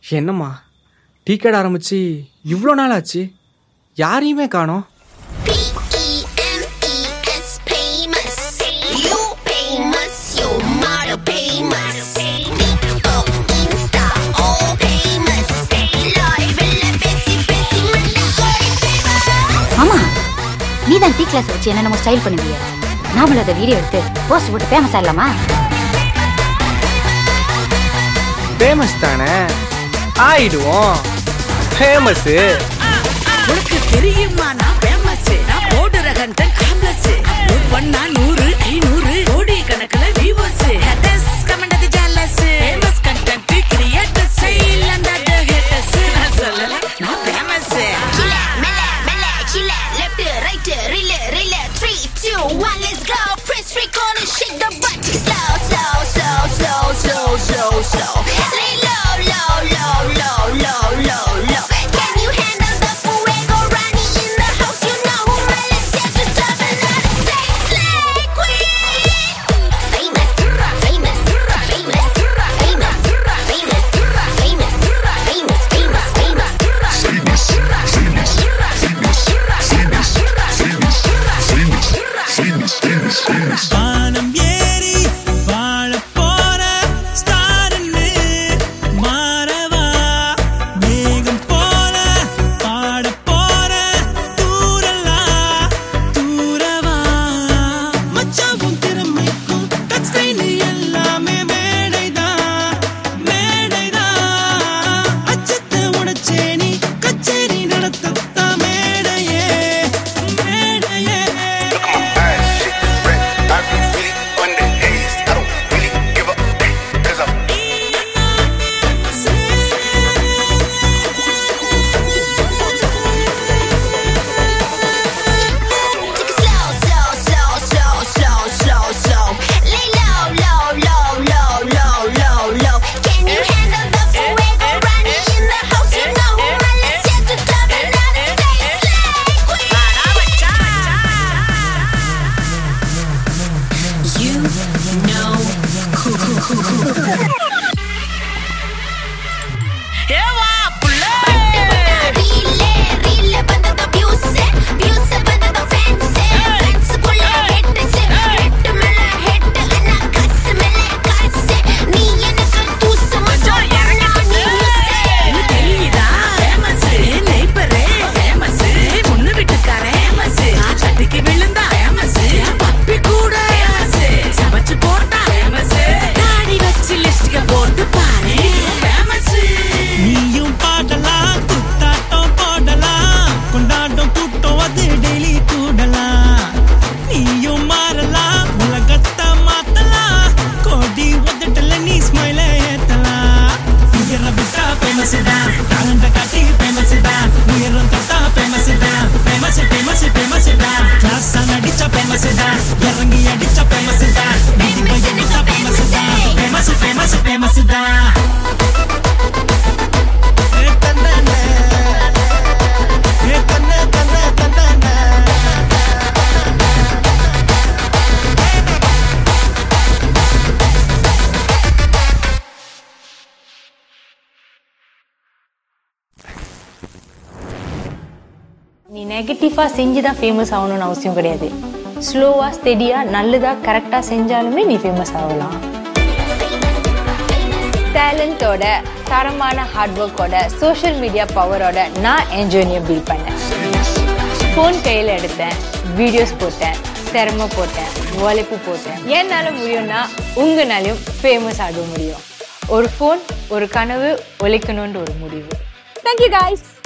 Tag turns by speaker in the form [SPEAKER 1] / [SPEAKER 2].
[SPEAKER 1] என்னம்மா டீ கடை ஆரம்பிச்சு இவ்வளோ நாள் ஆச்சு, யாரையுமே காணோம்.
[SPEAKER 2] ஆமா, நீ தான் டீ கிளாஸ் வச்சு என்ன நம்ம ஸ்டைல் பண்ணுவீங்க. நாமளும் அதை வீடியோ எடுத்து போஸ்ட் போட்டு ஃபேமஸ் ஆகலாமா?
[SPEAKER 1] ஃபேமஸ் தானே, ஆயிடுவோம். ஃபேமஸ்
[SPEAKER 3] உனக்கு தெரியுமா? நான் ஃபேமஸ். நான் போடுற கண்டென்ட் ஆம்லஸ். பண்ணா 100 500 கோடி கணக்குல viewers. Haters comment jealous. Famous content creators இல்ல அந்த ஹேட்டர்ஸ். நான் சொல்லல நான் ஃபேமஸ். கில்ல மெல்ல மெல்ல கில்ல லெஃப்ட் ரைட் ரில ரில 3 2 1 let's go. Press record and shake the button. Slow slow slow slow slow slow slow. Lay low low low low low low low. Can you handle the fuego running in the house? You know who Melissa said to stop another say slay queen. Famous famous famous famous famous famous famous famous.
[SPEAKER 4] வானம் ஏறி வாழ போற ஸ்டார்னு மாறவா, மேகம் போல பாட போற தூரலா தூரவா. மச்சாவும் திறமைக்கும் touch screen எல்லாமே மேடைதான் மேடைதான். அச்சத்தை உடைச்சே நீ கச்சேரி நடத்தத்தா மேடையே மேடையே.
[SPEAKER 5] நீ நெகட்டிவா செஞ்சுதான் ஃபேமஸ் ஆகணும்னு அவசியம் கிடையாது. ஸ்லோவா ஸ்டெடியா நல்லதா கரெக்டா செஞ்சாலுமே நீ ஃபேமஸ் ஆகலாம். டேலண்டோட, தரமான ஹார்ட் ஒர்க்கோட, சோஷியல் மீடியா பவரோட நான் என் ஜேர்னியை பில்ட் பண்ணேன். ஃபோன் கையில் எடுத்தேன், வீடியோஸ் போட்டேன், திறமை போட்டேன், உழைப்பு போட்டேன். என்னால முடியும்னா உங்களாலையும் ஃபேமஸ் ஆக முடியும். ஒரு ஃபோன், ஒரு கனவு, உழைக்கணும்ன்ற ஒரு முடிவு. Thank you guys.